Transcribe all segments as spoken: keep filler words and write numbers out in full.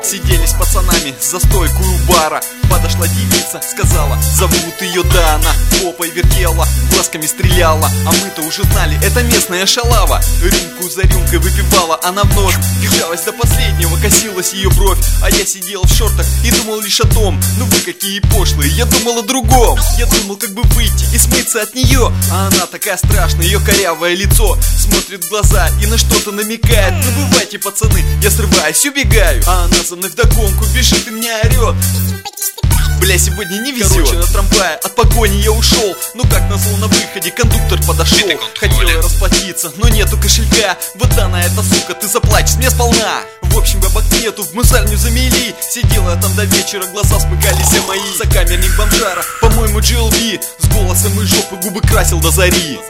Сидели с пацанами за стойку у бара. Подошла девица, сказала, зовут ее Дана. Попой вертела, глазками стреляла. А мы-то уже знали, это местная шалава. Рюмку за рюмкой выпивала она вновь. Держалась до последнего, косилась ее бровь. А я сидел в шортах и думал лишь о том: ну вы какие пошлые, я думал о другом. Я думал, как бы выйти и смыться от нее. А она такая страшная, ее корявое лицо смотрит в глаза и на что-то намекает. Ну бывайте, пацаны, я срываюсь, убегаю. А она за мной вдогонку бежит и меня орет: бля, сегодня не везет. Короче, на трамвае от погони я ушел. Ну как назло, на выходе кондуктор подошел. Хотел я расплатиться, но нету кошелька. Вот Дана, эта сука, ты заплатишь мне сполна. В общем, бабок нету, в мусарню замели. Сидела я там до вечера, глаза смыкались все мои. Сокамерник бомжара, по-моему, джи эл би, с голосом и жопы губы красил до зари.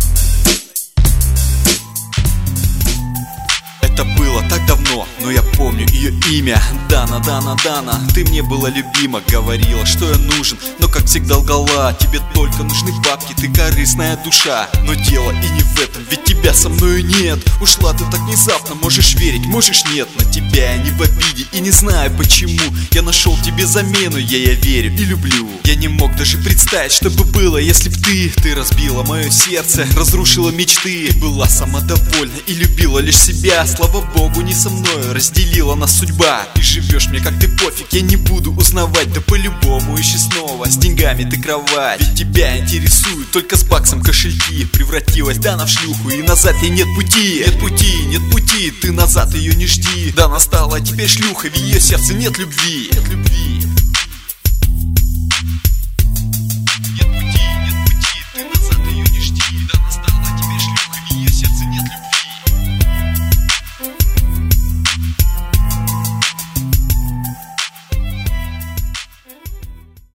Это было так давно, но я помню ее имя. Дана, Дана, Дана, ты мне была любима. Говорила, что я нужен, но как всегда лгала. Тебе только нужны бабки, ты корыстная душа. Но дело и не в этом, ведь тебя со мною нет. Ушла ты так внезапно, можешь верить, можешь нет. На тебя я не в обиде и не знаю почему. Я нашел тебе замену, я я верю и люблю. Я не мог даже представить, что бы было, если б ты Ты разбила мое сердце, разрушила мечты. Ты была самодовольна и любила лишь себя. Слава богу, не со мной разделила нас судьба. Ты живешь мне как ты пофиг, я не буду узнавать. Да по-любому ищи снова, с деньгами ты кровать. Ведь тебя интересует только с баксом кошельки. Превратилась Дана в шлюху, и назад ей нет пути. Нет пути, нет пути, ты назад ее не жди. Дана стала теперь шлюхой, в ее сердце нет любви. Нет любви.